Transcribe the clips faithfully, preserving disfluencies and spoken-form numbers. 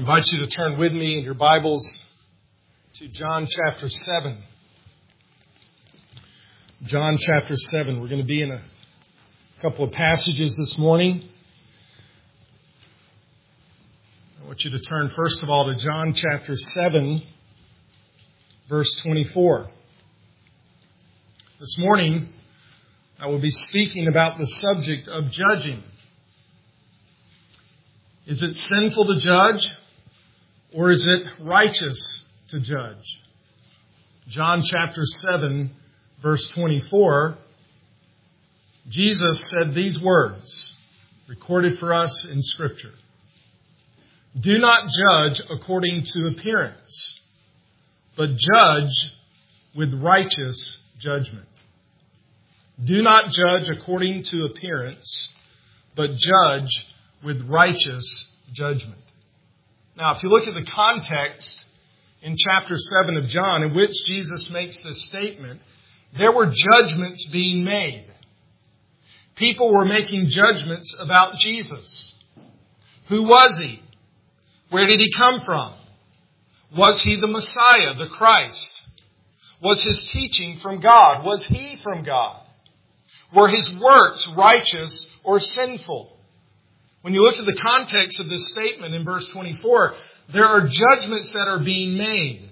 I invite you to turn with me in your Bibles to John chapter seven. John chapter seven. We're going to be in a couple of passages this morning. I want you to turn first of all to John chapter seven, verse twenty-four. This morning, I will be speaking about the subject of judging. Is it sinful to judge, or is it righteous to judge? John chapter seven, verse twenty-four, Jesus said these words, recorded for us in Scripture. Do not judge according to appearance, but judge with righteous judgment. Do not judge according to appearance, but judge with righteous judgment. Now, if you look at the context in chapter seven of John, in which Jesus makes this statement, there were judgments being made. People were making judgments about Jesus. Who was he? Where did he come from? Was he the Messiah, the Christ? Was his teaching from God? Was he from God? Were his works righteous or sinful? When you look at the context of this statement in verse twenty-four, there are judgments that are being made.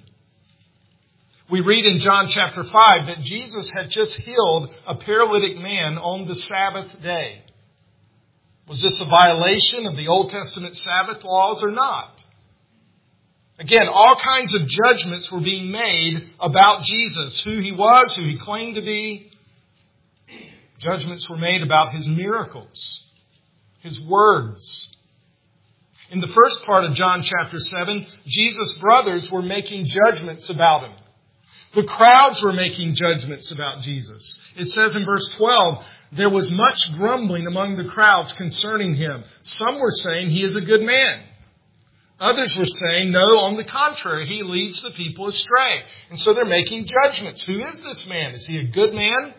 We read in John chapter five that Jesus had just healed a paralytic man on the Sabbath day. Was this a violation of the Old Testament Sabbath laws or not? Again, all kinds of judgments were being made about Jesus, who he was, who he claimed to be. Judgments were made about his miracles, his words. In the first part of John chapter seven, Jesus' brothers were making judgments about him. The crowds were making judgments about Jesus. It says in verse twelve, there was much grumbling among the crowds concerning him. Some were saying he is a good man. Others were saying, no, on the contrary, he leads the people astray. And so they're making judgments. Who is this man? Is he a good man?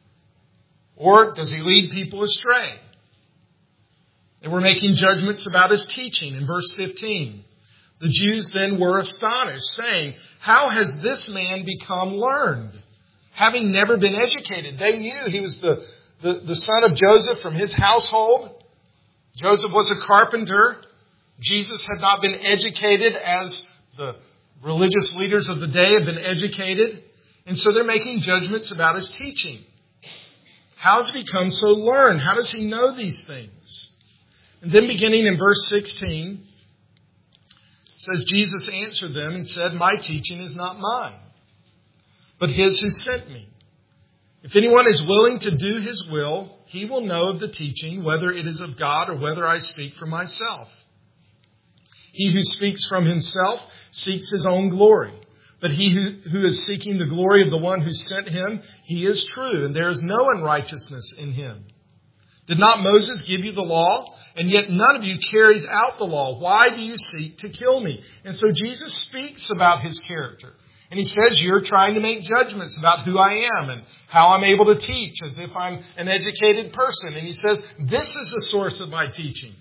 Or does he lead people astray? They were making judgments about his teaching in verse fifteen. The Jews then were astonished, saying, how has this man become learned, having never been educated? They knew he was the, the, the son of Joseph from his household. Joseph was a carpenter. Jesus had not been educated as the religious leaders of the day had been educated. And so they're making judgments about his teaching. How has he become so learned? How does he know these things? And then beginning in verse sixteen, it says, Jesus answered them and said, my teaching is not mine, but his who sent me. If anyone is willing to do his will, he will know of the teaching, whether it is of God or whether I speak for myself. He who speaks from himself seeks his own glory. But he who, who is seeking the glory of the one who sent him, he is true, and there is no unrighteousness in him. Did not Moses give you the law? And yet none of you carries out the law. Why do you seek to kill me? And so Jesus speaks about his character. And he says, you're trying to make judgments about who I am and how I'm able to teach as if I'm an educated person. And he says, this is the source of my teaching.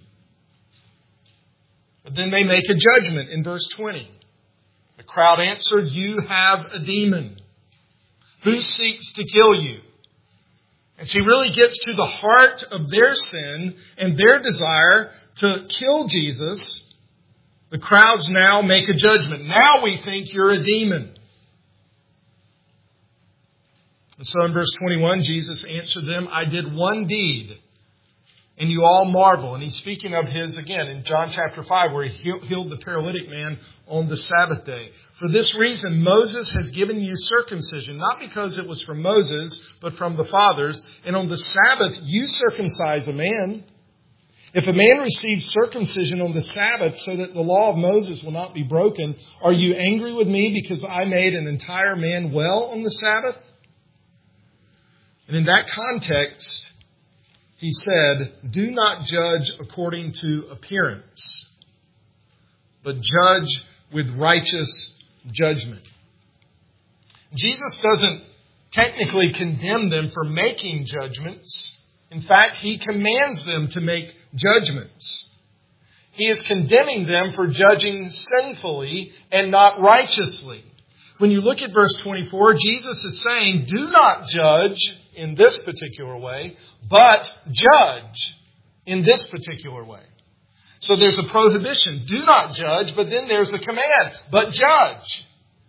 But then they make a judgment in verse twenty. The crowd answered, you have a demon. Who seeks to kill you? And she really gets to the heart of their sin and their desire to kill Jesus. The crowds now make a judgment. Now we think you're a demon. And so in verse twenty-one, Jesus answered them, I did one deed, and you all marvel. And he's speaking of his, again, in John chapter five, where he healed the paralytic man on the Sabbath day. For this reason, Moses has given you circumcision, not because it was from Moses, but from the fathers. And on the Sabbath, you circumcise a man. If a man receives circumcision on the Sabbath so that the law of Moses will not be broken, are you angry with me because I made an entire man well on the Sabbath? And in that context, he said, do not judge according to appearance, but judge with righteous judgment. Jesus doesn't technically condemn them for making judgments. In fact, he commands them to make judgments. He is condemning them for judging sinfully and not righteously. When you look at verse twenty-four, Jesus is saying, do not judge in this particular way, but judge in this particular way. So there's a prohibition. Do not judge, but then there's a command, but judge.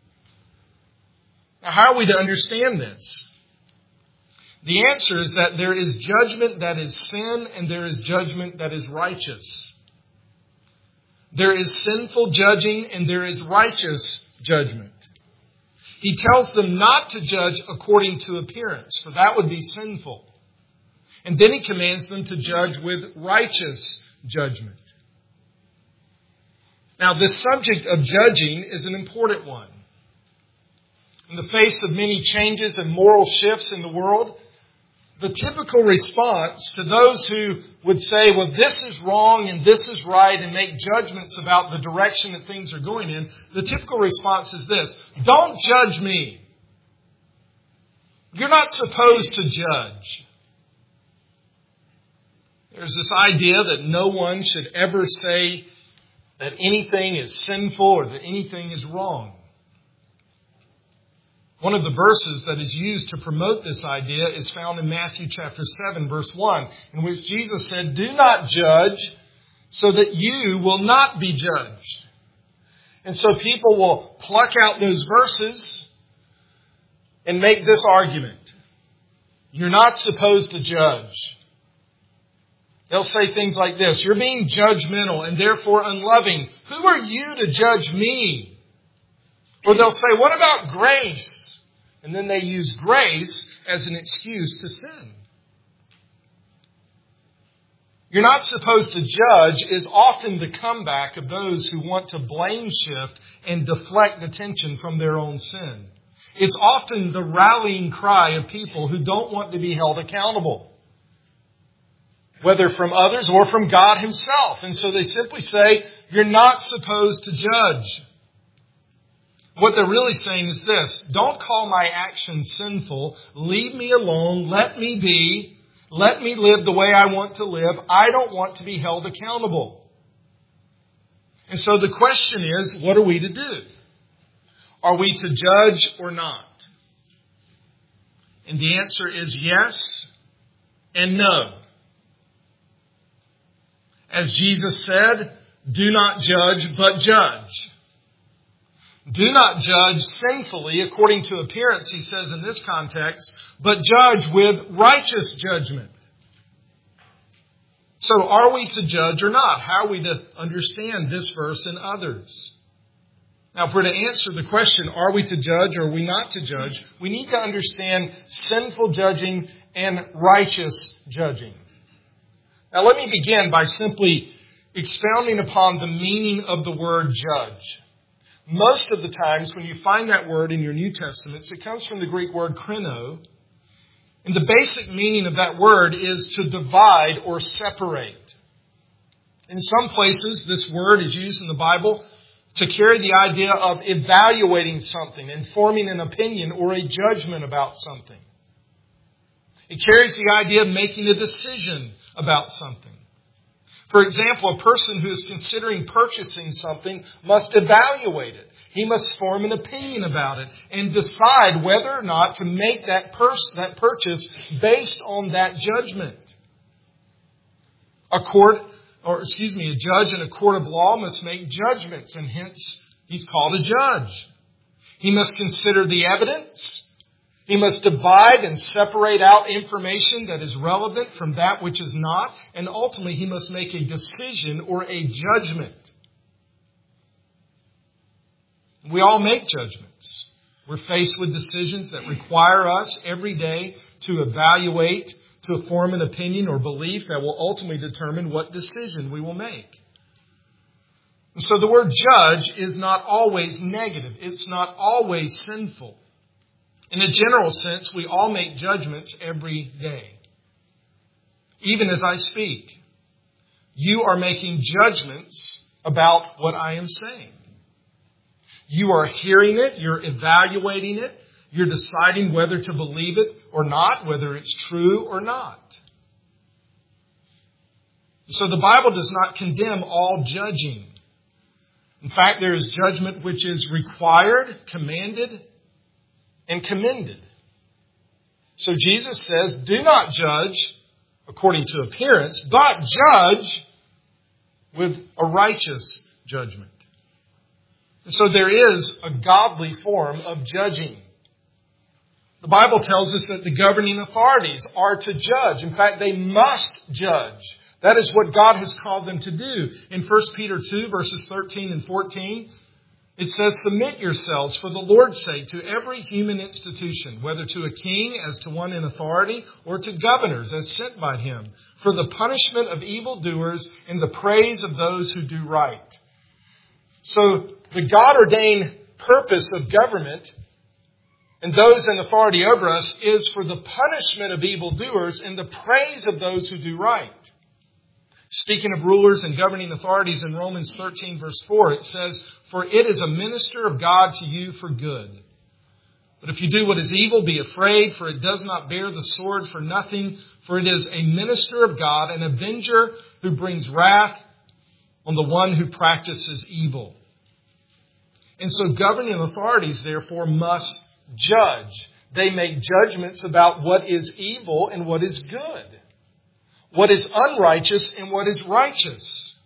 Now, how are we to understand this? The answer is that there is judgment that is sin and there is judgment that is righteous. There is sinful judging and there is righteous judgment. He tells them not to judge according to appearance, for that would be sinful. And then he commands them to judge with righteous judgment. Now, this subject of judging is an important one. In the face of many changes and moral shifts in the world, the typical response to those who would say, well, this is wrong and this is right, and make judgments about the direction that things are going in, the typical response is this: don't judge me. You're not supposed to judge. There's this idea that no one should ever say that anything is sinful or that anything is wrong. One of the verses that is used to promote this idea is found in Matthew chapter seven, verse one, in which Jesus said, do not judge so that you will not be judged. And so people will pluck out those verses and make this argument. You're not supposed to judge. They'll say things like this: you're being judgmental and therefore unloving. Who are you to judge me? Or they'll say, what about grace? And then they use grace as an excuse to sin. You're not supposed to judge is often the comeback of those who want to blame shift and deflect attention from their own sin. It's often the rallying cry of people who don't want to be held accountable, whether from others or from God himself. And so they simply say, you're not supposed to judge. What they're really saying is this: don't call my actions sinful. Leave me alone. Let me be. Let me live the way I want to live. I don't want to be held accountable. And so the question is, what are we to do? Are we to judge or not? And the answer is yes and no. As Jesus said, do not judge, but judge. Do not judge sinfully according to appearance, he says in this context, but judge with righteous judgment. So are we to judge or not? How are we to understand this verse and others? Now, if we're to answer the question, are we to judge or are we not to judge, we need to understand sinful judging and righteous judging. Now, let me begin by simply expounding upon the meaning of the word judge. Most of the times when you find that word in your New Testaments, it comes from the Greek word krino. And the basic meaning of that word is to divide or separate. In some places, this word is used in the Bible to carry the idea of evaluating something and forming an opinion or a judgment about something. It carries the idea of making a decision about something. For example, a person who is considering purchasing something must evaluate it. He must form an opinion about it and decide whether or not to make that, pers- that purchase based on that judgment. A court, or excuse me, a judge in a court of law must make judgments, and hence he's called a judge. He must consider the evidence. He must divide and separate out information that is relevant from that which is not. And ultimately, he must make a decision or a judgment. We all make judgments. We're faced with decisions that require us every day to evaluate, to form an opinion or belief that will ultimately determine what decision we will make. And so the word judge is not always negative. It's not always sinful. In a general sense, we all make judgments every day. Even as I speak, you are making judgments about what I am saying. You are hearing it, you're evaluating it, you're deciding whether to believe it or not, whether it's true or not. So the Bible does not condemn all judging. In fact, there is judgment which is required, commanded, and commended. So Jesus says, do not judge according to appearance, but judge with a righteous judgment. And so there is a godly form of judging. The Bible tells us that the governing authorities are to judge. In fact, they must judge. That is what God has called them to do. In First Peter two, verses thirteen and fourteen, it says, submit yourselves for the Lord's sake to every human institution, whether to a king as to one in authority, or to governors as sent by him, for the punishment of evildoers and the praise of those who do right. So the God-ordained purpose of government and those in authority over us is for the punishment of evildoers and the praise of those who do right. Speaking of rulers and governing authorities in Romans thirteen, verse four, it says, for it is a minister of God to you for good. But if you do what is evil, be afraid, for it does not bear the sword for nothing, for it is a minister of God, an avenger who brings wrath on the one who practices evil. And so governing authorities, therefore, must judge. They make judgments about what is evil and what is good, what is unrighteous and what is righteous.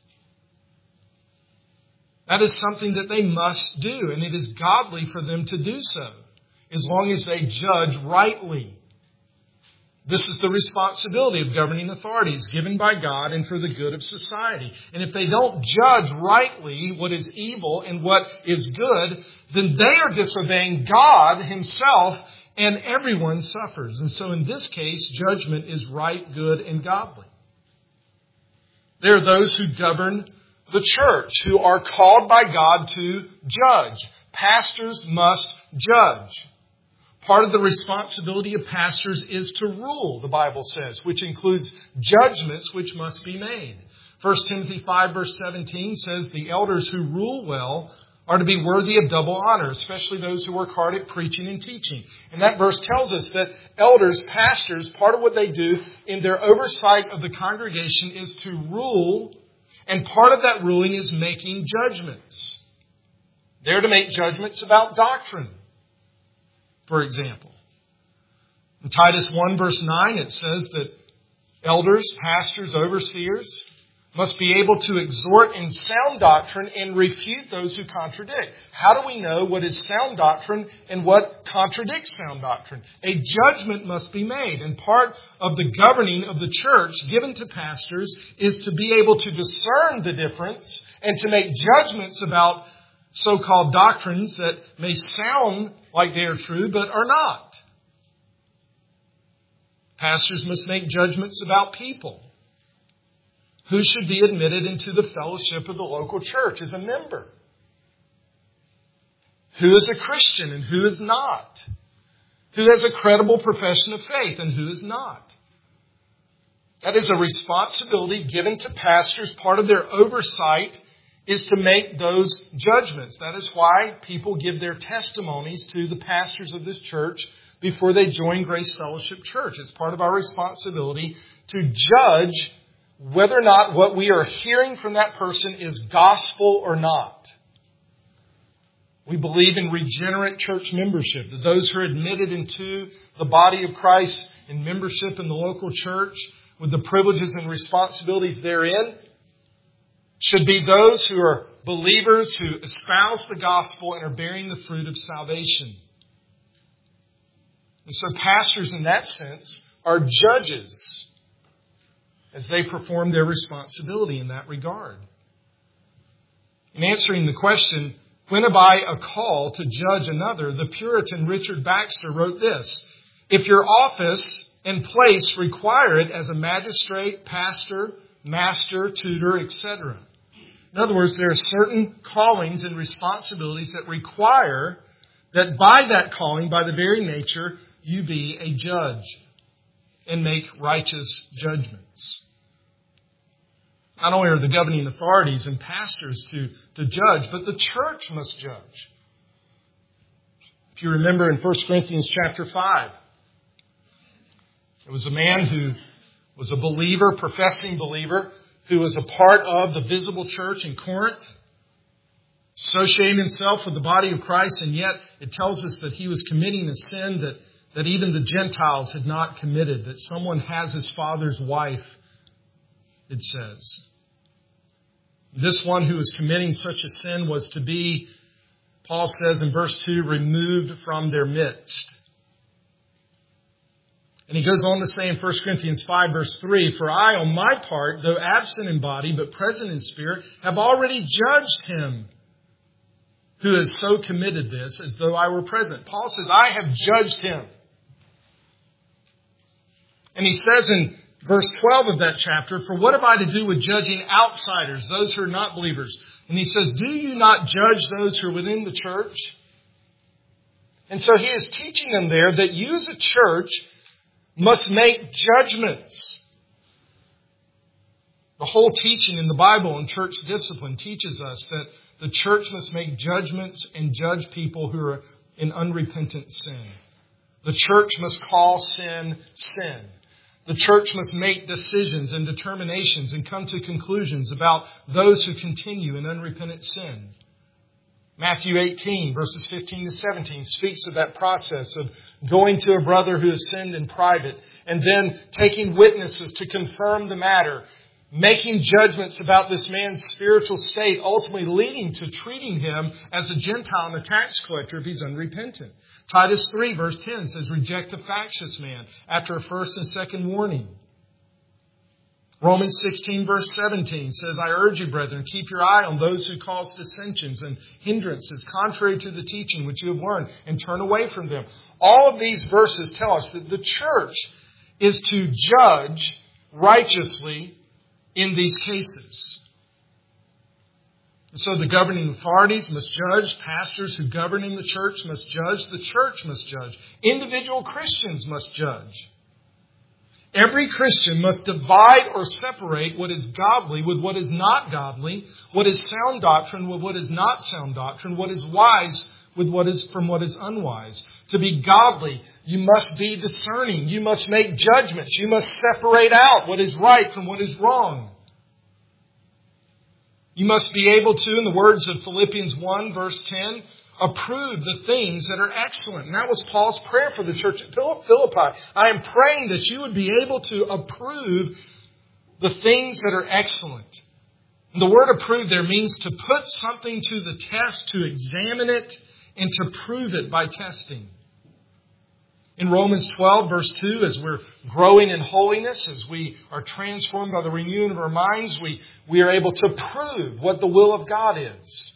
That is something that they must do, and it is godly for them to do so, as long as they judge rightly. This is the responsibility of governing authorities given by God and for the good of society. And if they don't judge rightly what is evil and what is good, then they are disobeying God himself, and everyone suffers. And so in this case, judgment is right, good, and godly. There are those who govern the church, who are called by God to judge. Pastors must judge. Part of the responsibility of pastors is to rule, the Bible says, which includes judgments which must be made. First Timothy five, verse seventeen says, the elders who rule well are to be worthy of double honor, especially those who work hard at preaching and teaching. And that verse tells us that elders, pastors, part of what they do in their oversight of the congregation is to rule, and part of that ruling is making judgments. They're to make judgments about doctrine, for example. In Titus one, verse nine, it says that elders, pastors, overseers must be able to exhort in sound doctrine and refute those who contradict. How do we know what is sound doctrine and what contradicts sound doctrine? A judgment must be made. And part of the governing of the church given to pastors is to be able to discern the difference and to make judgments about so-called doctrines that may sound like they are true but are not. Pastors must make judgments about people. Who should be admitted into the fellowship of the local church as a member? Who is a Christian and who is not? Who has a credible profession of faith and who is not? That is a responsibility given to pastors. Part of their oversight is to make those judgments. That is why people give their testimonies to the pastors of this church before they join Grace Fellowship Church. It's part of our responsibility to judge whether or not what we are hearing from that person is gospel or not. We believe in regenerate church membership, that those who are admitted into the body of Christ in membership in the local church with the privileges and responsibilities therein should be those who are believers who espouse the gospel and are bearing the fruit of salvation. And so pastors in that sense are judges as they perform their responsibility in that regard. In answering the question, when have I a call to judge another, the Puritan Richard Baxter wrote this: if your office and place require it as a magistrate, pastor, master, tutor, et cetera. In other words, there are certain callings and responsibilities that require that by that calling, by the very nature, you be a judge and make righteous judgments. Not only are the governing authorities and pastors to, to judge, but the church must judge. If you remember in First Corinthians chapter five, there was a man who was a believer, professing believer, who was a part of the visible church in Corinth, associating himself with the body of Christ, and yet it tells us that he was committing a sin that, that even the Gentiles had not committed, that someone has his father's wife, it says. This one who was committing such a sin was to be, Paul says in verse two, removed from their midst. And he goes on to say in First Corinthians five, verse three, for I, on my part, though absent in body, but present in spirit, have already judged him who has so committed this as though I were present. Paul says, I have judged him. And he says in verse twelve of that chapter, for what have I to do with judging outsiders, those who are not believers? And he says, do you not judge those who are within the church? And so he is teaching them there that you as a church must make judgments. The whole teaching in the Bible and church discipline teaches us that the church must make judgments and judge people who are in unrepentant sin. The church must call sin, sin. The church must make decisions and determinations and come to conclusions about those who continue in unrepentant sin. Matthew eighteen, verses fifteen to seventeen, speaks of that process of going to a brother who has sinned in private and then taking witnesses to confirm the matter, making judgments about this man's spiritual state, ultimately leading to treating him as a Gentile and a tax collector if he's unrepentant. Titus three, verse ten says, reject a factious man after a first and second warning. Romans sixteen, verse seventeen says, I urge you, brethren, keep your eye on those who cause dissensions and hindrances contrary to the teaching which you have learned, and turn away from them. All of these verses tell us that the church is to judge righteously in these cases. And so the governing authorities must judge. Pastors who govern in the church must judge. The church must judge. Individual Christians must judge. Every Christian must divide or separate what is godly with what is not godly, what is sound doctrine with what is not sound doctrine, what is wise with what is from what is unwise. To be godly, you must be discerning. You must make judgments. You must separate out what is right from what is wrong. You must be able to, in the words of Philippians one, verse ten, approve the things that are excellent. And that was Paul's prayer for the church at Philippi. I am praying that you would be able to approve the things that are excellent. And the word approve there means to put something to the test, to examine it, and to prove it by testing. In Romans twelve, verse two, as we're growing in holiness, as we are transformed by the renewing of our minds, we, we are able to prove what the will of God is.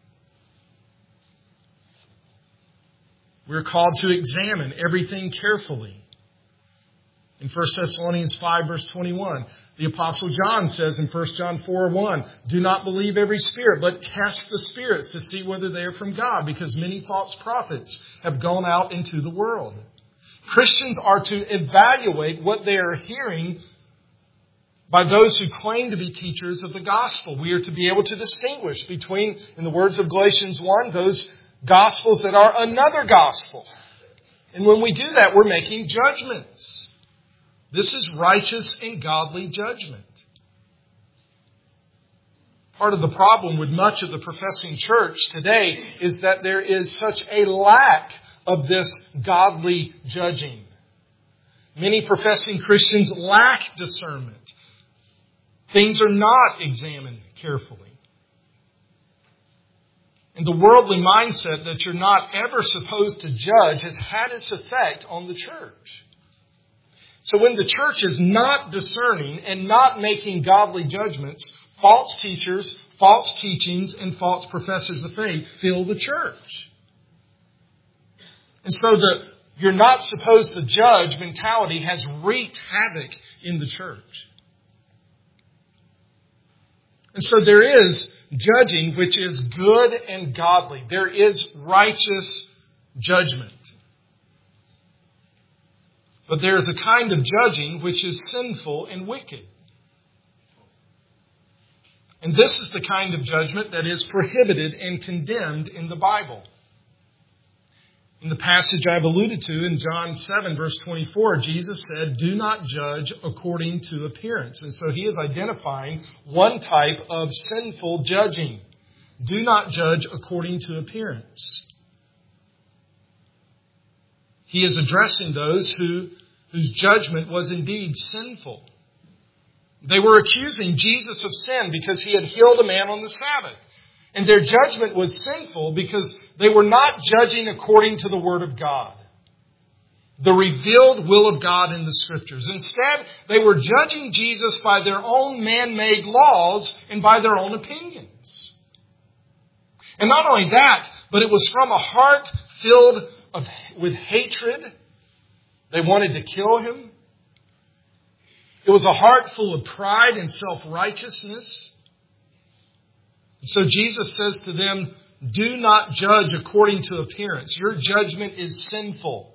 We're called to examine everything carefully. In First Thessalonians five, verse twenty-one, the Apostle John says in First John four, one, do not believe every spirit, but test the spirits to see whether they are from God, because many false prophets have gone out into the world. Christians are to evaluate what they are hearing by those who claim to be teachers of the gospel. We are to be able to distinguish between, in the words of Galatians one, those gospels that are another gospel. And when we do that, we're making judgments. This is righteous and godly judgment. Part of the problem with much of the professing church today is that there is such a lack of this godly judging. Many professing Christians lack discernment. Things are not examined carefully. And the worldly mindset that you're not ever supposed to judge has had its effect on the church. So when the church is not discerning and not making godly judgments, false teachers, false teachings, and false professors of faith fill the church. And so the you're not supposed to judge mentality has wreaked havoc in the church. And so there is judging which is good and godly. There is righteous judgment. But there is a kind of judging which is sinful and wicked. And this is the kind of judgment that is prohibited and condemned in the Bible. In the passage I've alluded to in John seven, verse twenty-four, Jesus said, "Do not judge according to appearance." And so he is identifying one type of sinful judging. Do not judge according to appearance. He is addressing those who, whose judgment was indeed sinful. They were accusing Jesus of sin because he had healed a man on the Sabbath. And their judgment was sinful because they were not judging according to the Word of God, the revealed will of God in the Scriptures. Instead, they were judging Jesus by their own man-made laws and by their own opinions. And not only that, but it was from a heart filled of, with hatred. They wanted to kill him. It was a heart full of pride and self-righteousness. So Jesus says to them, do not judge according to appearance. Your judgment is sinful.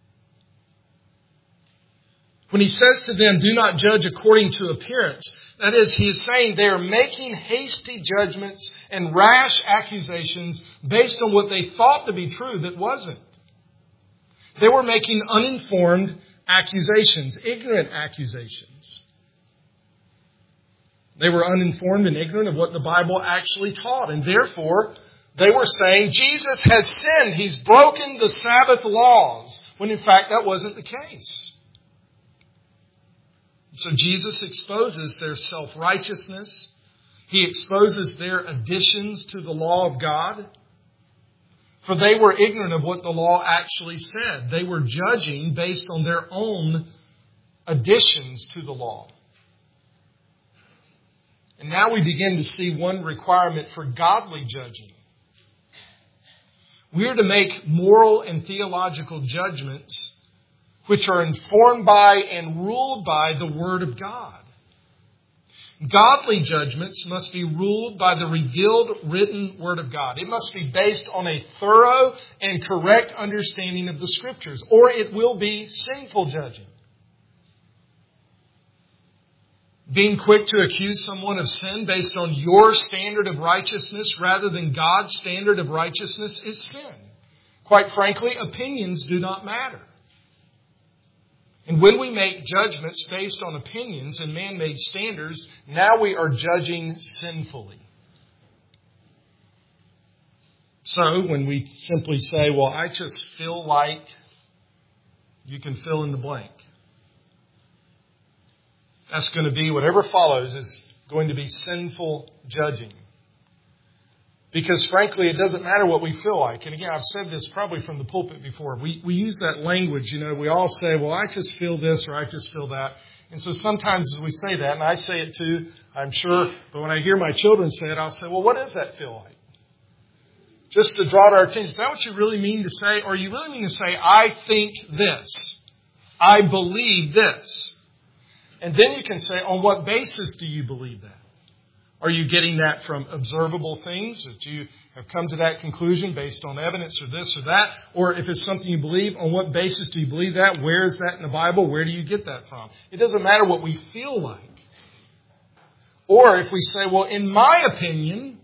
When he says to them, do not judge according to appearance, that is, he is saying they are making hasty judgments and rash accusations based on what they thought to be true that wasn't. They were making uninformed accusations, ignorant accusations. They were uninformed and ignorant of what the Bible actually taught. And therefore, they were saying, Jesus has sinned. He's broken the Sabbath laws. When in fact, that wasn't the case. So Jesus exposes their self-righteousness. He exposes their additions to the law of God. For they were ignorant of what the law actually said. They were judging based on their own additions to the law. And now we begin to see one requirement for godly judging. We are to make moral and theological judgments which are informed by and ruled by the Word of God. Godly judgments must be ruled by the revealed written Word of God. It must be based on a thorough and correct understanding of the Scriptures, or it will be sinful judging. Being quick to accuse someone of sin based on your standard of righteousness rather than God's standard of righteousness is sin. Quite frankly, opinions do not matter. And when we make judgments based on opinions and man-made standards, now we are judging sinfully. So when we simply say, well, I just feel like, you can fill in the blank. That's going to be, whatever follows is going to be sinful judging. Because frankly, it doesn't matter what we feel like. And again, I've said this probably from the pulpit before. We we use that language, you know, we all say, well, I just feel this or I just feel that. And so sometimes as we say that, and I say it too, I'm sure, but when I hear my children say it, I'll say, well, what does that feel like? Just to draw to our attention, is that what you really mean to say? Or you really mean to say, I think this. I believe this. And then you can say, on what basis do you believe that? Are you getting that from observable things, that you have come to that conclusion based on evidence or this or that? Or if it's something you believe, on what basis do you believe that? Where is that in the Bible? Where do you get that from? It doesn't matter what we feel like. Or if we say, well, in my opinion,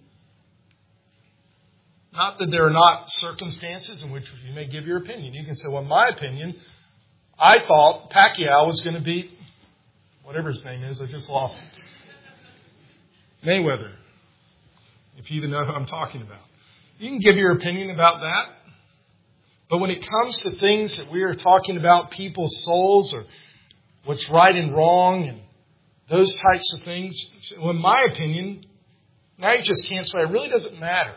not that there are not circumstances in which you may give your opinion. You can say, well, in my opinion, I thought Pacquiao was going to beat whatever his name is. I just lost it. Mayweather, if you even know who I'm talking about. You can give your opinion about that. But when it comes to things that we are talking about, people's souls or what's right and wrong and those types of things, well, in my opinion, now you just can't say it really doesn't matter.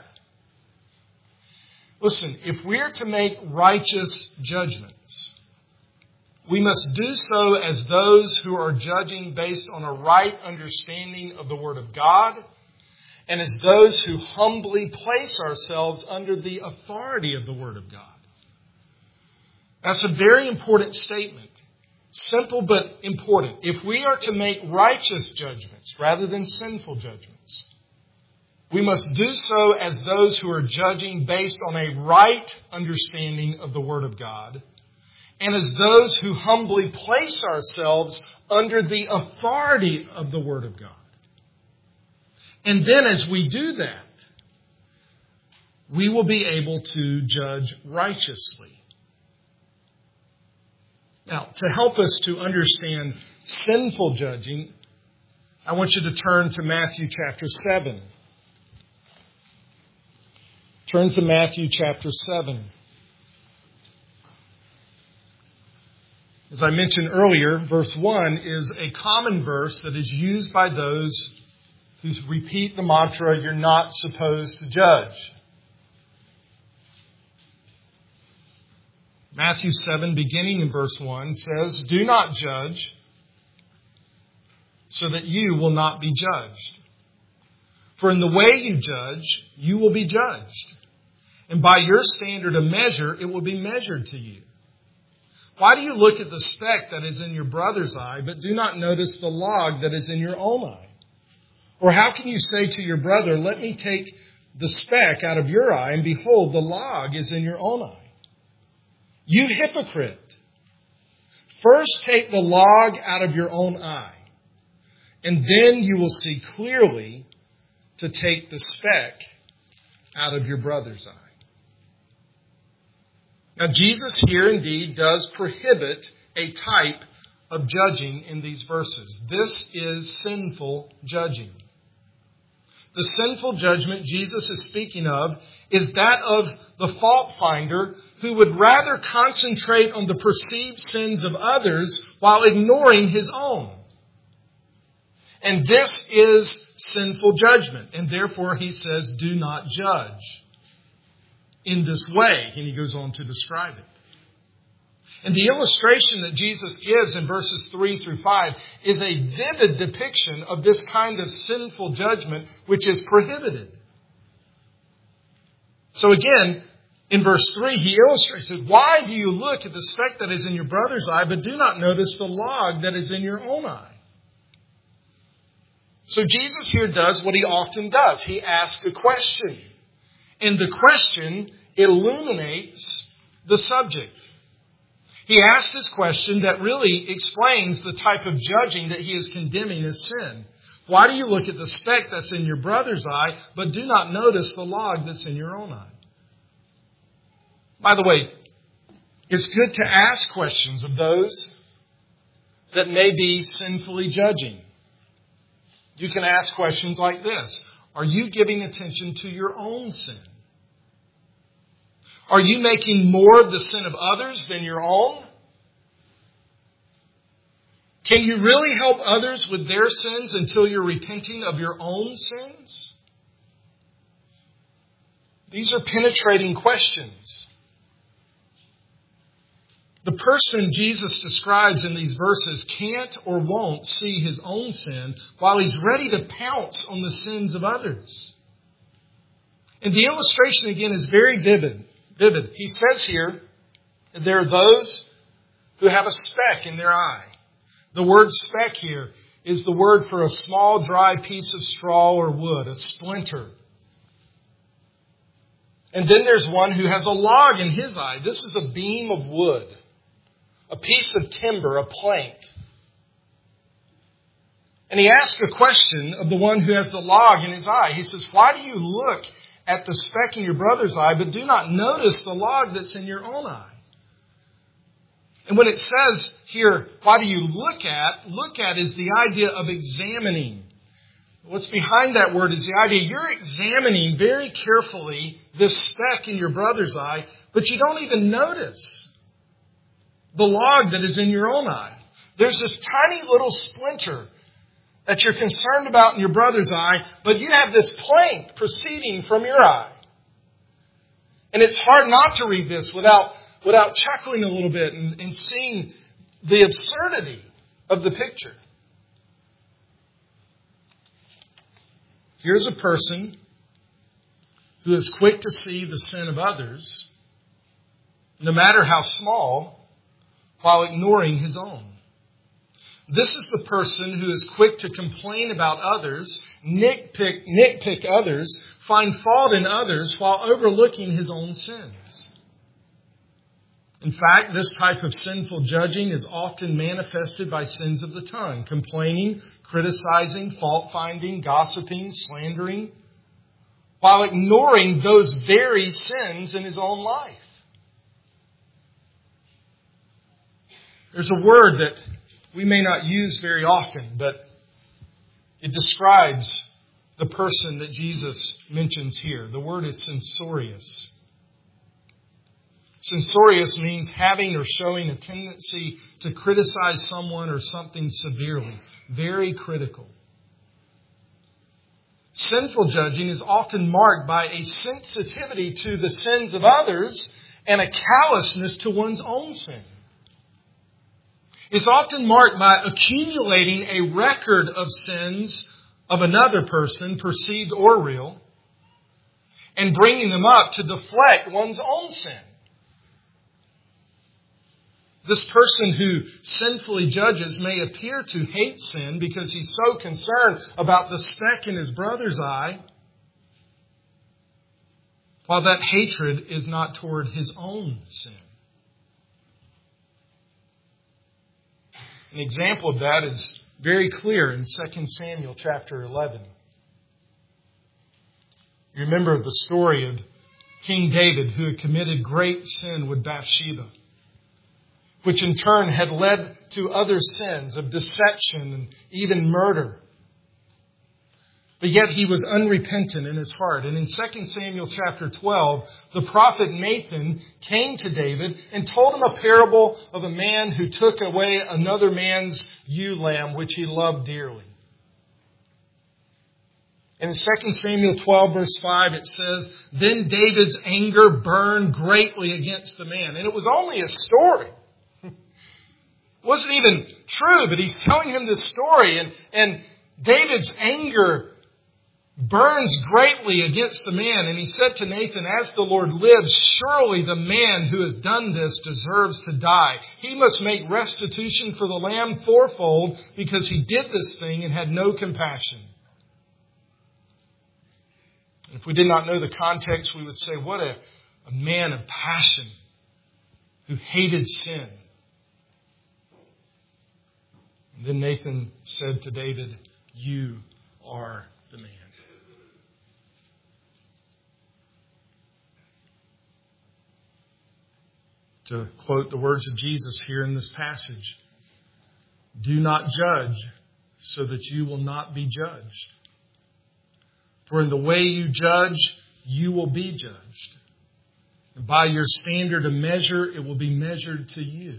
Listen, if we are to make righteous judgments, we must do so as those who are judging based on a right understanding of the Word of God and as those who humbly place ourselves under the authority of the Word of God. That's a very important statement. Simple but important. If we are to make righteous judgments rather than sinful judgments, we must do so as those who are judging based on a right understanding of the Word of God and as those who humbly place ourselves under the authority of the Word of God. And then as we do that, we will be able to judge righteously. Now, to help us to understand sinful judging, I want you to turn to Matthew chapter seven. Turn to Matthew chapter seven. As I mentioned earlier, verse one is a common verse that is used by those who repeat the mantra, "You're not supposed to judge." Matthew seven, beginning in verse one, says, "Do not judge, so that you will not be judged. For in the way you judge, you will be judged. And by your standard of measure, it will be measured to you. Why do you look at the speck that is in your brother's eye, but do not notice the log that is in your own eye? Or how can you say to your brother, 'Let me take the speck out of your eye,' and behold, the log is in your own eye? You hypocrite! First take the log out of your own eye, and then you will see clearly to take the speck out of your brother's eye." Now, Jesus here indeed does prohibit a type of judging in these verses. This is sinful judging. The sinful judgment Jesus is speaking of is that of the fault finder who would rather concentrate on the perceived sins of others while ignoring his own. And this is sinful judgment. And therefore he says, do not judge in this way. And he goes on to describe it. And the illustration that Jesus gives in verses three through five is a vivid depiction of this kind of sinful judgment which is prohibited. So again, in verse three, he illustrates it. Why do you look at the speck that is in your brother's eye, but do not notice the log that is in your own eye? So Jesus here does what he often does. He asks a question. And the question illuminates the subject. He asks this question that really explains the type of judging that he is condemning as sin. Why do you look at the speck that's in your brother's eye, but do not notice the log that's in your own eye? By the way, it's good to ask questions of those that may be sinfully judging. You can ask questions like this. Are you giving attention to your own sin? Are you making more of the sin of others than your own? Can you really help others with their sins until you're repenting of your own sins? These are penetrating questions. The person Jesus describes in these verses can't or won't see his own sin while he's ready to pounce on the sins of others. And the illustration again is very vivid. Vivid. He says here, there are those who have a speck in their eye. The word speck here is the word for a small dry piece of straw or wood, a splinter. And then there's one who has a log in his eye. This is a beam of wood, a piece of timber, a plank. And he asks a question of the one who has the log in his eye. He says, why do you look at the speck in your brother's eye, but do not notice the log that's in your own eye? And when it says here, why do you look at? Look at is the idea of examining. What's behind that word is the idea you're examining very carefully this speck in your brother's eye, but you don't even notice the log that is in your own eye. There's this tiny little splinter that you're concerned about in your brother's eye, but you have this plank proceeding from your eye. And it's hard not to read this without, without chuckling a little bit and, and seeing the absurdity of the picture. Here's a person who is quick to see the sin of others, no matter how small, while ignoring his own. This is the person who is quick to complain about others, nitpick, nitpick others, find fault in others while overlooking his own sins. In fact, this type of sinful judging is often manifested by sins of the tongue, complaining, criticizing, fault-finding, gossiping, slandering, while ignoring those very sins in his own life. There's a word that we may not use very often, but it describes the person that Jesus mentions here. The word is censorious. Censorious means having or showing a tendency to criticize someone or something severely. Very critical. Sinful judging is often marked by a sensitivity to the sins of others and a callousness to one's own sin. It's often marked by accumulating a record of sins of another person, perceived or real, and bringing them up to deflect one's own sin. This person who sinfully judges may appear to hate sin because he's so concerned about the speck in his brother's eye, while that hatred is not toward his own sin. An example of that is very clear in Second Samuel chapter eleven. You remember the story of King David, who had committed great sin with Bathsheba, which in turn had led to other sins of deception and even murder. But yet he was unrepentant in his heart. And in Second Samuel chapter twelve, the prophet Nathan came to David and told him a parable of a man who took away another man's ewe lamb, which he loved dearly. And in Second Samuel twelve, verse five, it says, "Then David's anger burned greatly against the man." And it was only a story. It wasn't even true, but he's telling him this story. And, and David's anger burns greatly against the man. And he said to Nathan, "As the Lord lives, surely the man who has done this deserves to die. He must make restitution for the lamb fourfold because he did this thing and had no compassion." If we did not know the context, we would say, what a, a man of passion who hated sin. And then Nathan said to David, "You are the man." To quote the words of Jesus here in this passage, "Do not judge so that you will not be judged. For in the way you judge, you will be judged. And by your standard of measure, it will be measured to you."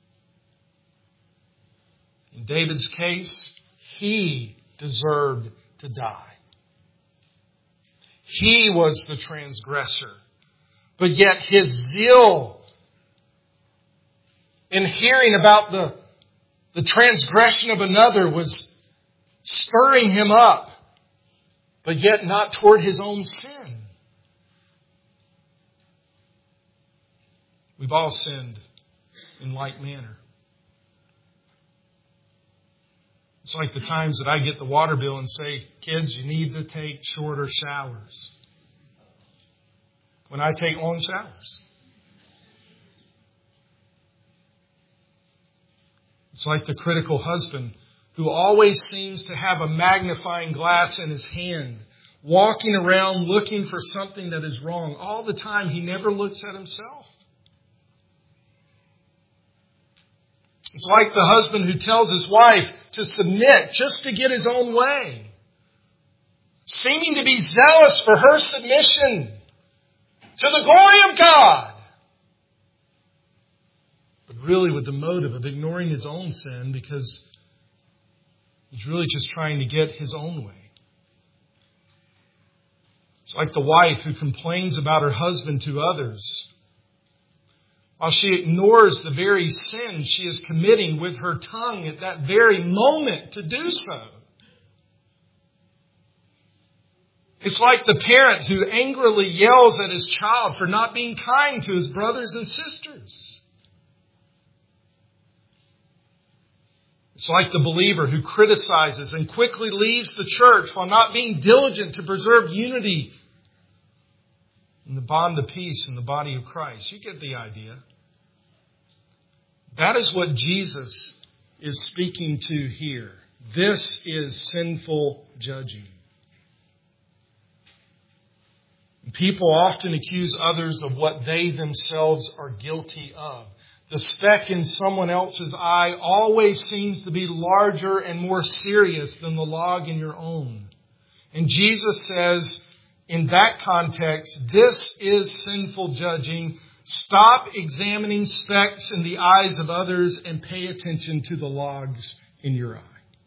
In David's case, he deserved to die. He was the transgressor. But yet his zeal in hearing about the, the transgression of another was stirring him up, but yet not toward his own sin. We've all sinned in like manner. It's like the times that I get the water bill and say, "Kids, you need to take shorter showers." When I take long showers. It's like the critical husband who always seems to have a magnifying glass in his hand, walking around looking for something that is wrong. All the time, he never looks at himself. It's like the husband who tells his wife to submit just to get his own way, seeming to be zealous for her submission to the glory of God, but really with the motive of ignoring his own sin because he's really just trying to get his own way. It's like the wife who complains about her husband to others, while she ignores the very sin she is committing with her tongue at that very moment to do so. It's like the parent who angrily yells at his child for not being kind to his brothers and sisters. It's like the believer who criticizes and quickly leaves the church while not being diligent to preserve unity in the bond of peace in the body of Christ. You get the idea. That is what Jesus is speaking to here. This is sinful judging. People often accuse others of what they themselves are guilty of. The speck in someone else's eye always seems to be larger and more serious than the log in your own. And Jesus says, in that context, this is sinful judging. Stop examining specks in the eyes of others and pay attention to the logs in your eye.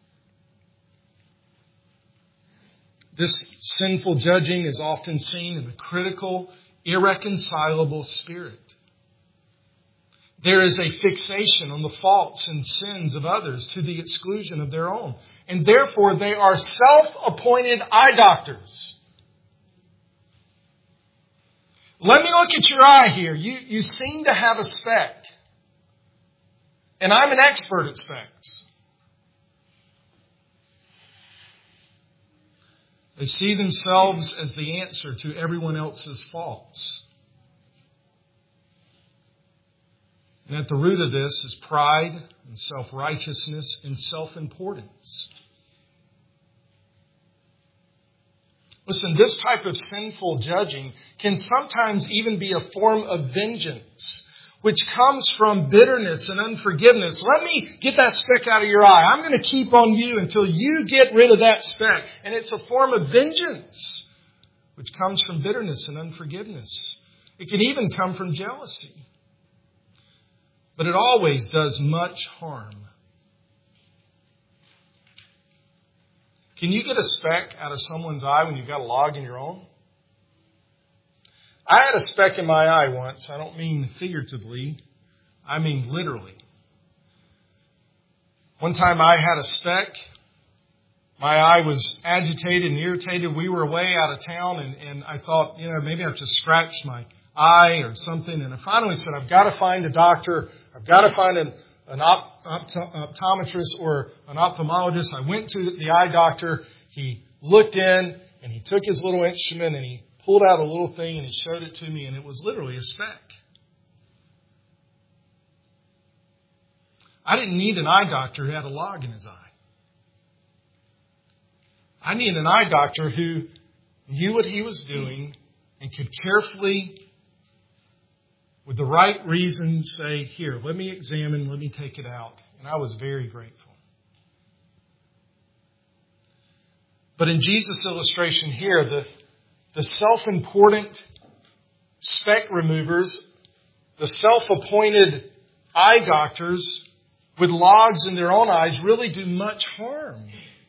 This sinful judging is often seen in a critical, irreconcilable spirit. There is a fixation on the faults and sins of others to the exclusion of their own. And therefore, they are self-appointed eye doctors. Let me look at your eye here. You, you seem to have a speck. And I'm an expert at specks. They see themselves as the answer to everyone else's faults. And at the root of this is pride and self-righteousness and self-importance. Listen, this type of sinful judging can sometimes even be a form of vengeance, which comes from bitterness and unforgiveness. Let me get that speck out of your eye. I'm going to keep on you until you get rid of that speck. And it's a form of vengeance, which comes from bitterness and unforgiveness. It can even come from jealousy. But it always does much harm. Can you get a speck out of someone's eye when you've got a log in your own? I had a speck in my eye once. I don't mean figuratively. I mean literally. One time I had a speck. My eye was agitated and irritated. We were away out of town and, and I thought, you know, maybe I've just scratched my eye or something. And I finally said, I've got to find a doctor. I've got to find an, an op, opt, optometrist or an ophthalmologist. I went to the eye doctor. He looked in and he took his little instrument and he pulled out a little thing and he showed it to me, and it was literally a speck. I didn't need an eye doctor who had a log in his eye. I needed an eye doctor who knew what he was doing and could carefully, with the right reasons, say, here, let me examine, let me take it out. And I was very grateful. But in Jesus' illustration here, the The self-important speck removers, the self-appointed eye doctors with logs in their own eyes really do much harm.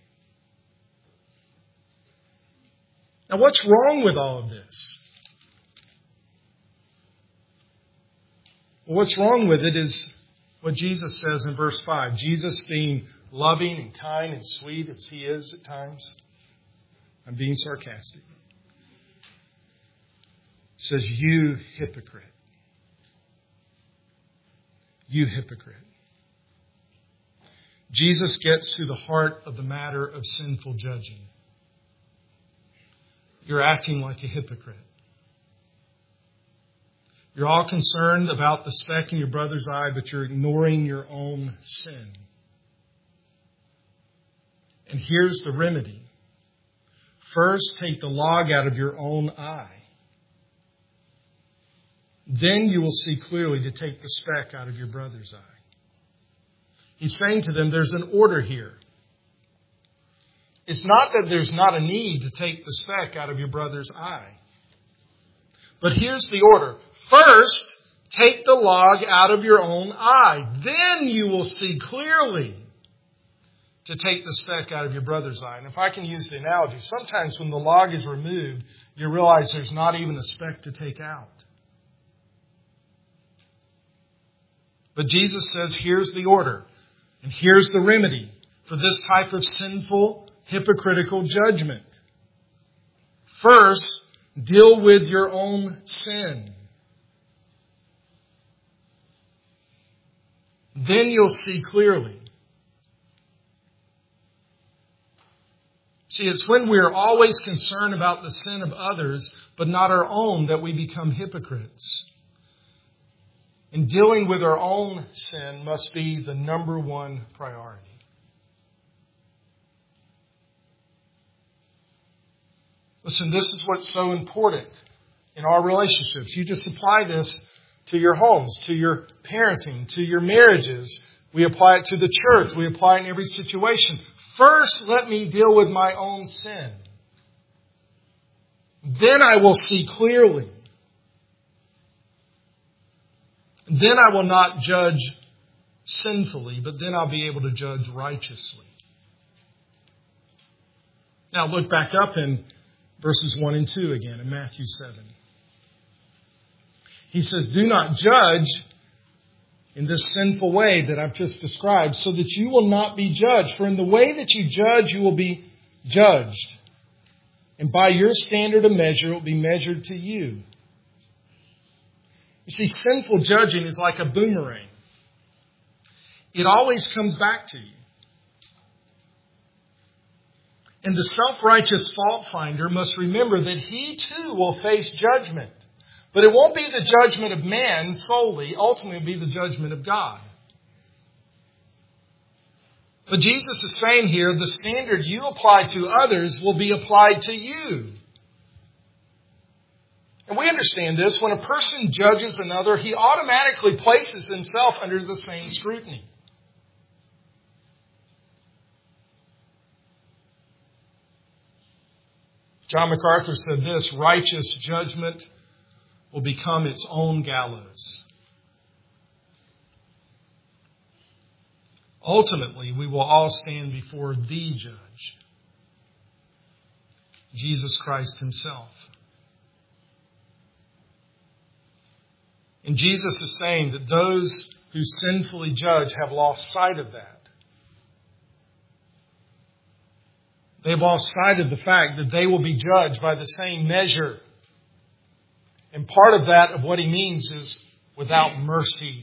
Now, what's wrong with all of this? Well, what's wrong with it is what Jesus says in verse five. Jesus, being loving and kind and sweet as he is at times, I'm being sarcastic, says, you hypocrite. You hypocrite. Jesus gets to the heart of the matter of sinful judging. You're acting like a hypocrite. You're all concerned about the speck in your brother's eye, but you're ignoring your own sin. And here's the remedy. First, take the log out of your own eye. Then you will see clearly to take the speck out of your brother's eye. He's saying to them, there's an order here. It's not that there's not a need to take the speck out of your brother's eye. But here's the order. First, take the log out of your own eye. Then you will see clearly to take the speck out of your brother's eye. And if I can use the analogy, sometimes when the log is removed, you realize there's not even a speck to take out. But Jesus says, here's the order, and here's the remedy for this type of sinful, hypocritical judgment. First, deal with your own sin. Then you'll see clearly. See, it's when we're always concerned about the sin of others, but not our own, that we become hypocrites. And dealing with our own sin must be the number one priority. Listen, this is what's so important in our relationships. You just apply this to your homes, to your parenting, to your marriages. We apply it to the church. We apply it in every situation. First, let me deal with my own sin. Then I will see clearly. Then I will not judge sinfully, but then I'll be able to judge righteously. Now look back up in verses one and two again in Matthew seven. He says, do not judge in this sinful way that I've just described, so that you will not be judged. For in the way that you judge, you will be judged. And by your standard of measure, it will be measured to you. You see, sinful judging is like a boomerang. It always comes back to you. And the self-righteous fault finder must remember that he too will face judgment. But it won't be the judgment of man solely. Ultimately, it will be the judgment of God. But Jesus is saying here, the standard you apply to others will be applied to you. And we understand this. When a person judges another, he automatically places himself under the same scrutiny. John MacArthur said this, righteous judgment will become its own gallows. Ultimately, we will all stand before the judge, Jesus Christ himself. And Jesus is saying that those who sinfully judge have lost sight of that. They've lost sight of the fact that they will be judged by the same measure. And part of that, of what he means, is without mercy.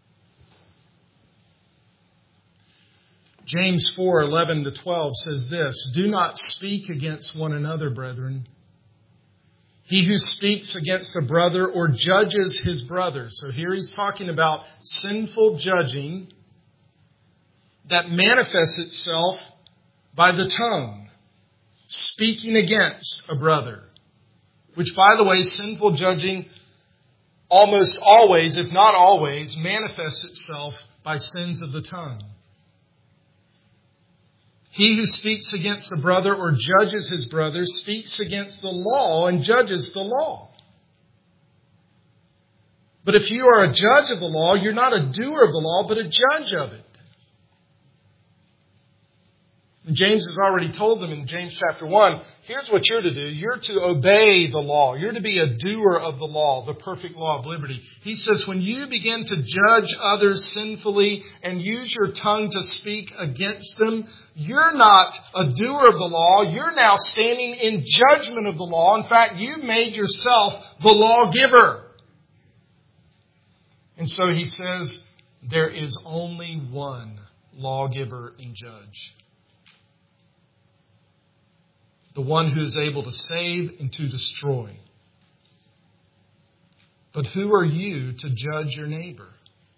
James four, eleven to twelve says this, do not speak against one another, brethren. He who speaks against a brother or judges his brother. So here he's talking about sinful judging that manifests itself by the tongue, speaking against a brother. Which, by the way, sinful judging almost always, if not always, manifests itself by sins of the tongue. He who speaks against a brother or judges his brother speaks against the law and judges the law. But if you are a judge of the law, you're not a doer of the law, but a judge of it. And James has already told them in James chapter one, here's what you're to do. You're to obey the law. You're to be a doer of the law, the perfect law of liberty. He says, when you begin to judge others sinfully and use your tongue to speak against them, you're not a doer of the law. You're now standing in judgment of the law. In fact, you've made yourself the lawgiver. And so he says, there is only one lawgiver and judge. The one who is able to save and to destroy. But who are you to judge your neighbor?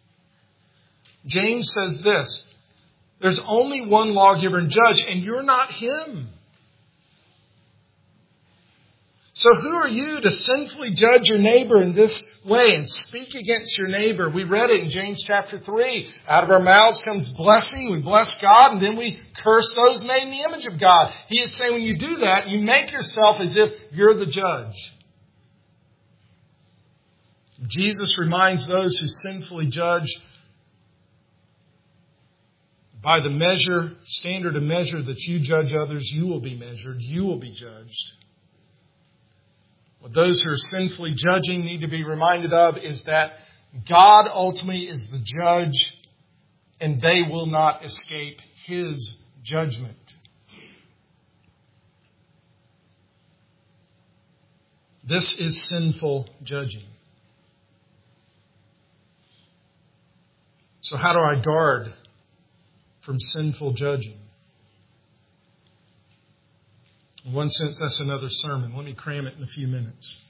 James says this, there's only one lawgiver and judge, and you're not him. So who are you to sinfully judge your neighbor in this way and speak against your neighbor? We read it in James chapter three. Out of our mouths comes blessing. We bless God and then we curse those made in the image of God. He is saying when you do that, you make yourself as if you're the judge. Jesus reminds those who sinfully judge by the measure, standard of measure that you judge others, you will be measured, you will be judged. What those who are sinfully judging need to be reminded of is that God ultimately is the judge and they will not escape his judgment. This is sinful judging. So how do I guard from sinful judging? In one sense, that's another sermon. Let me cram it in a few minutes.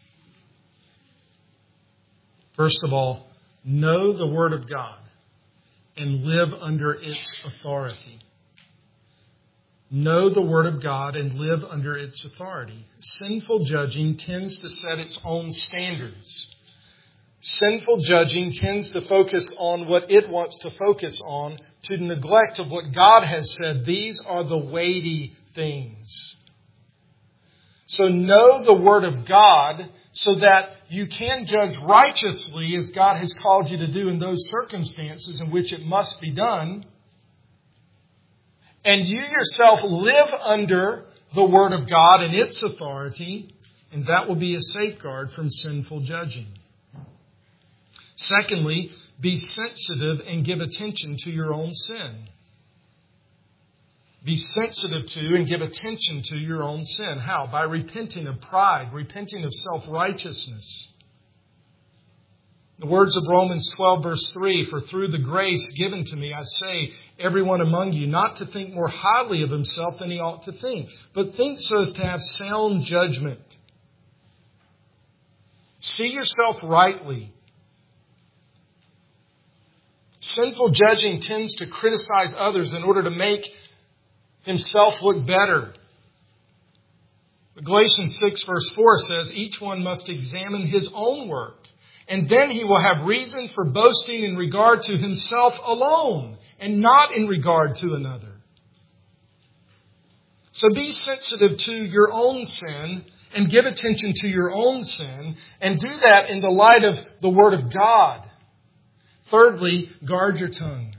First of all, know the Word of God and live under its authority. know the Word of God and live under its authority. Sinful judging tends to set its own standards. Sinful judging tends to focus on what it wants to focus on, to the neglect of what God has said. These are the weighty things. So know the Word of God so that you can judge righteously as God has called you to do in those circumstances in which it must be done. And you yourself live under the Word of God and its authority, and that will be a safeguard from sinful judging. Secondly, be sensitive and give attention to your own sin. Be sensitive to and give attention to your own sin. How? By repenting of pride, repenting of self-righteousness. The words of Romans twelve verse three, for through the grace given to me, I say, everyone among you, not to think more highly of himself than he ought to think, but think so as to have sound judgment. See yourself rightly. Sinful judging tends to criticize others in order to make himself look better. Galatians six verse four says, each one must examine his own work, and then he will have reason for boasting in regard to himself alone, and not in regard to another. So be sensitive to your own sin, and give attention to your own sin, and do that in the light of the Word of God. Thirdly, guard your tongue.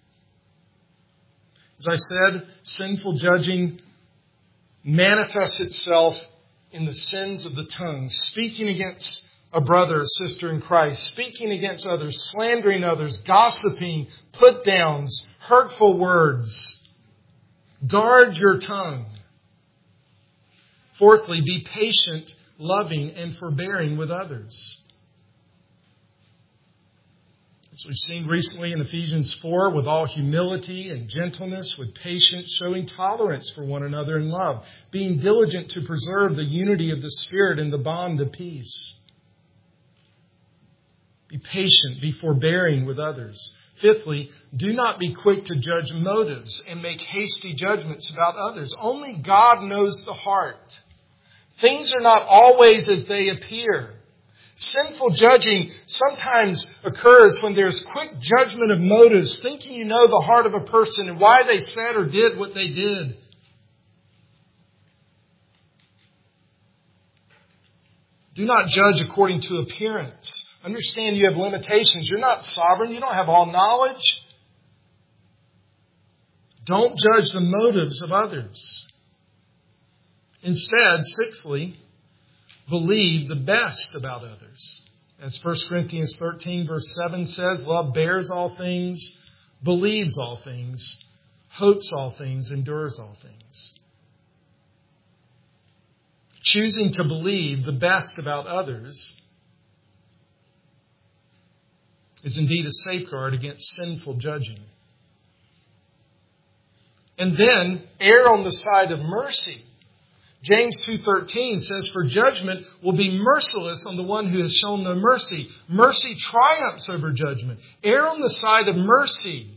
As I said, sinful judging manifests itself in the sins of the tongue, speaking against a brother or sister in Christ, speaking against others, slandering others, gossiping, put-downs, hurtful words. Guard your tongue. Fourthly, be patient, loving, and forbearing with others. As we've seen recently in Ephesians four, with all humility and gentleness, with patience, showing tolerance for one another in love, being diligent to preserve the unity of the Spirit in the bond of peace. Be patient, be forbearing with others. Fifthly, do not be quick to judge motives and make hasty judgments about others. Only God knows the heart. Things are not always as they appear. Sinful judging sometimes occurs when there's quick judgment of motives, thinking you know the heart of a person and why they said or did what they did. Do not judge according to appearance. Understand you have limitations. You're not sovereign. You don't have all knowledge. Don't judge the motives of others. Instead, sixthly, believe the best about others. As First Corinthians thirteen verse seven says, love bears all things, believes all things, hopes all things, endures all things. Choosing to believe the best about others is indeed a safeguard against sinful judging. And then err on the side of mercy. James two thirteen says, for judgment will be merciless on the one who has shown no mercy. Mercy triumphs over judgment. Err on the side of mercy.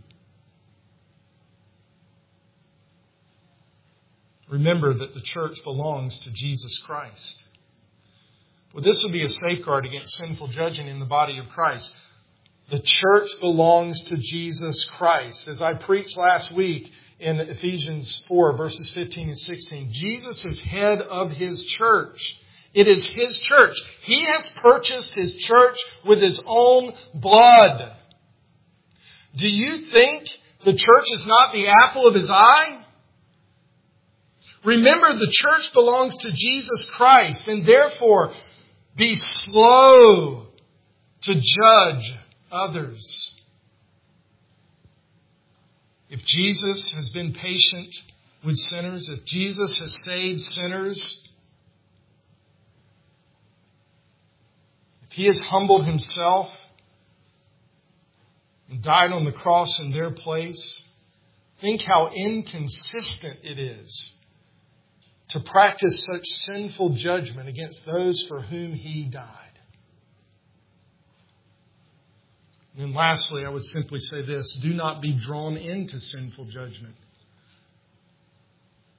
Remember that the church belongs to Jesus Christ. Well, this will be a safeguard against sinful judging in the body of Christ. The church belongs to Jesus Christ. As I preached last week in Ephesians four, verses fifteen and sixteen, Jesus is head of His church. It is His church. He has purchased His church with His own blood. Do you think the church is not the apple of His eye? Remember, the church belongs to Jesus Christ, and therefore be slow to judge others. If Jesus has been patient with sinners, if Jesus has saved sinners, if He has humbled Himself and died on the cross in their place, think how inconsistent it is to practice such sinful judgment against those for whom He died. And then lastly, I would simply say this: do not be drawn into sinful judgment.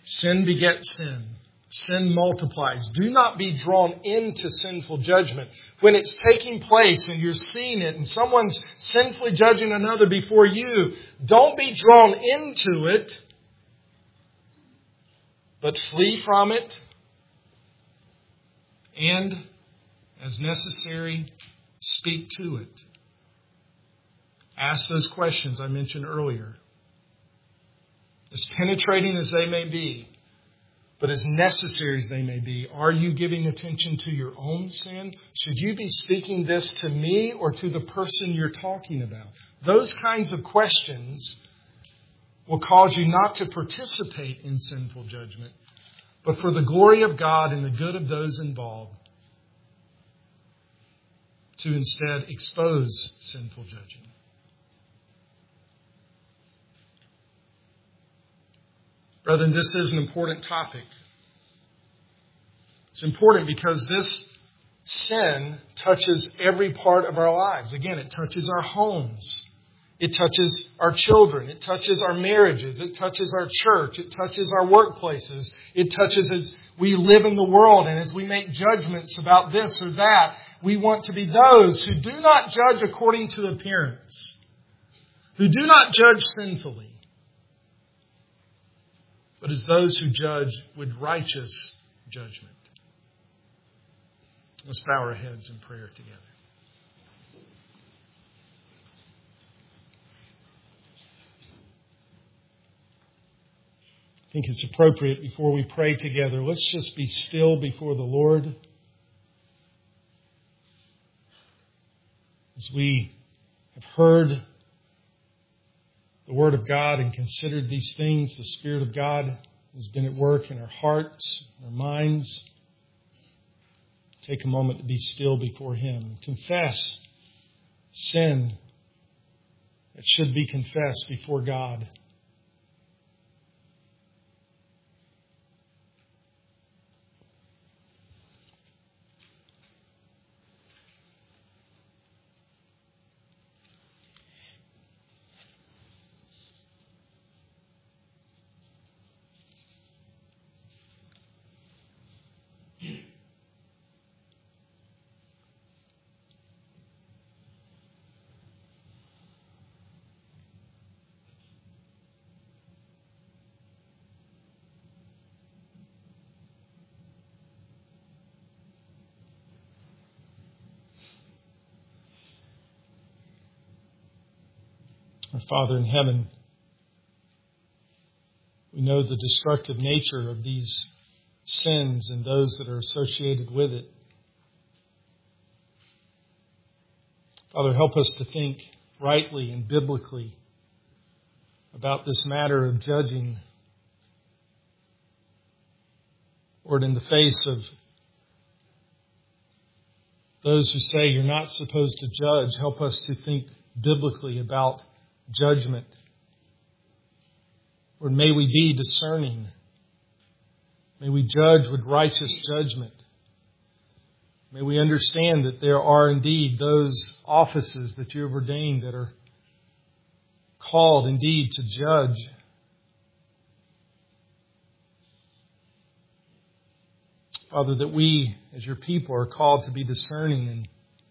Sin begets sin. Sin multiplies. Do not be drawn into sinful judgment. When it's taking place and you're seeing it and someone's sinfully judging another before you, don't be drawn into it, but flee from it and, as necessary, speak to it. Ask those questions I mentioned earlier. As penetrating as they may be, but as necessary as they may be, are you giving attention to your own sin? Should you be speaking this to me or to the person you're talking about? Those kinds of questions will cause you not to participate in sinful judgment, but for the glory of God and the good of those involved, to instead expose sinful judging. Brethren, this is an important topic. It's important because this sin touches every part of our lives. Again, it touches our homes. It touches our children. It touches our marriages. It touches our church. It touches our workplaces. It touches as we live in the world and as we make judgments about this or that. We want to be those who do not judge according to appearance, who do not judge sinfully, but as those who judge with righteous judgment. Let's bow our heads in prayer together. I think it's appropriate before we pray together, let's just be still before the Lord. As we have heard the Word of God and considered these things, the Spirit of God has been at work in our hearts, our minds. Take a moment to be still before Him. Confess sin that should be confessed before God. Our Father in heaven, we know the destructive nature of these sins and those that are associated with it. Father, help us to think rightly and biblically about this matter of judging. Lord, in the face of those who say you're not supposed to judge, help us to think biblically about judgment. Lord, may we be discerning. May we judge with righteous judgment. May we understand that there are indeed those offices that you have ordained that are called indeed to judge. Father, that we as your people are called to be discerning and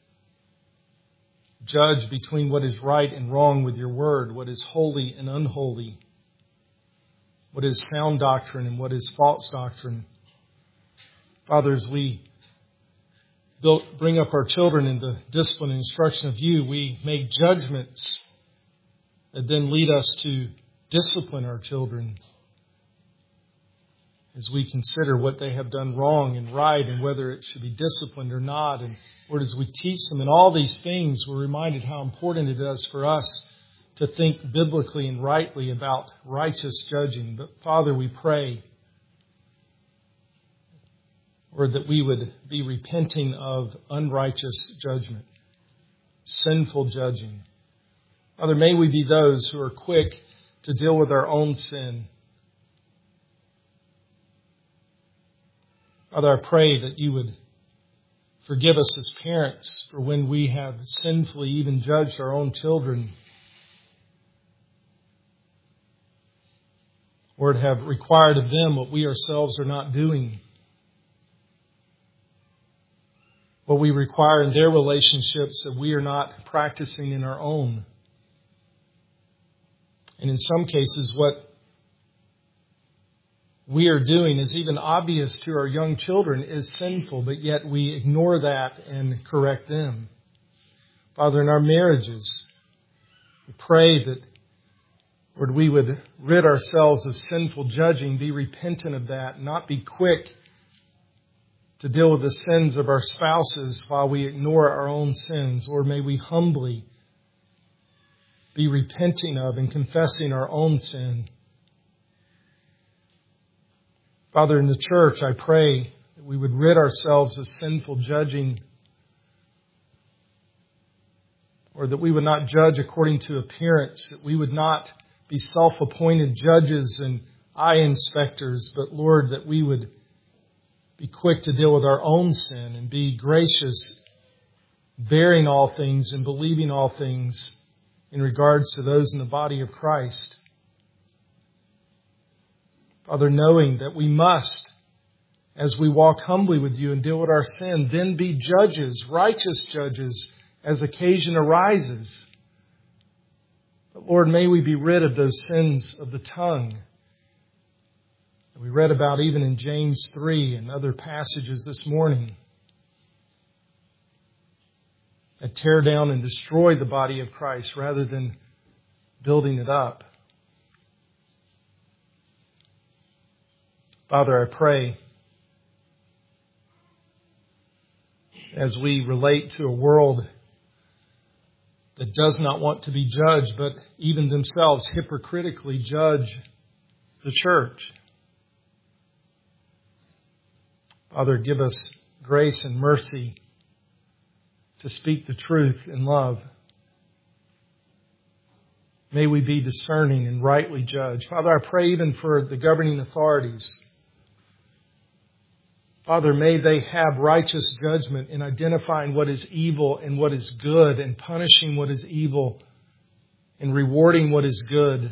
judge between what is right and wrong with your word, what is holy and unholy, what is sound doctrine and what is false doctrine. Father, as we build, bring up our children in the discipline and instruction of you, we make judgments that then lead us to discipline our children as we consider what they have done wrong and right and whether it should be disciplined or not. And Lord, as we teach them in all these things, we're reminded how important it is for us to think biblically and rightly about righteous judging. But Father, we pray, Lord, that we would be repenting of unrighteous judgment, sinful judging. Father, may we be those who are quick to deal with our own sin. Father, I pray that you would forgive us as parents for when we have sinfully even judged our own children. Lord, have required of them what we ourselves are not doing. What we require in their relationships that we are not practicing in our own. And in some cases, what we are doing is even obvious to our young children is sinful, but yet we ignore that and correct them. Father, in our marriages, we pray that, Lord, we would rid ourselves of sinful judging, be repentant of that, not be quick to deal with the sins of our spouses while we ignore our own sins. Lord, may we humbly be repenting of and confessing our own sin. Father, in the church, I pray that we would rid ourselves of sinful judging, or that we would not judge according to appearance, that we would not be self-appointed judges and eye inspectors, but Lord, that we would be quick to deal with our own sin and be gracious, bearing all things and believing all things in regards to those in the body of Christ. Father, knowing that we must, as we walk humbly with you and deal with our sin, then be judges, righteous judges, as occasion arises. But Lord, may we be rid of those sins of the tongue that we read about even in James three and other passages this morning that tear down and destroy the body of Christ rather than building it up. Father, I pray as we relate to a world that does not want to be judged, but even themselves hypocritically judge the church. Father, give us grace and mercy to speak the truth in love. May we be discerning and rightly judge. Father, I pray even for the governing authorities. Father, may they have righteous judgment in identifying what is evil and what is good, and punishing what is evil and rewarding what is good.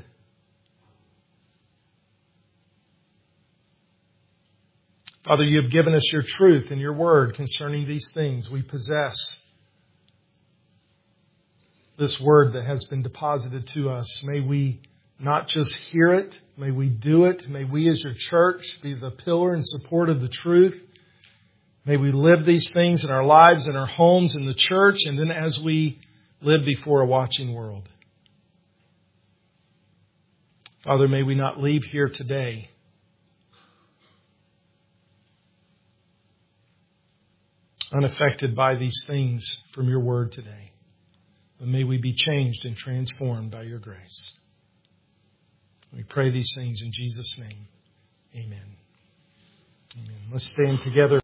Father, you have given us your truth and your word concerning these things. We possess this word that has been deposited to us. May we not just hear it, may we do it. May we as your church be the pillar and support of the truth. May we live these things in our lives, in our homes, in the church, and then as we live before a watching world. Father, may we not leave here today unaffected by these things from your word today. But may we be changed and transformed by your grace. We pray these things in Jesus' name. Amen. Amen. Let's stand together.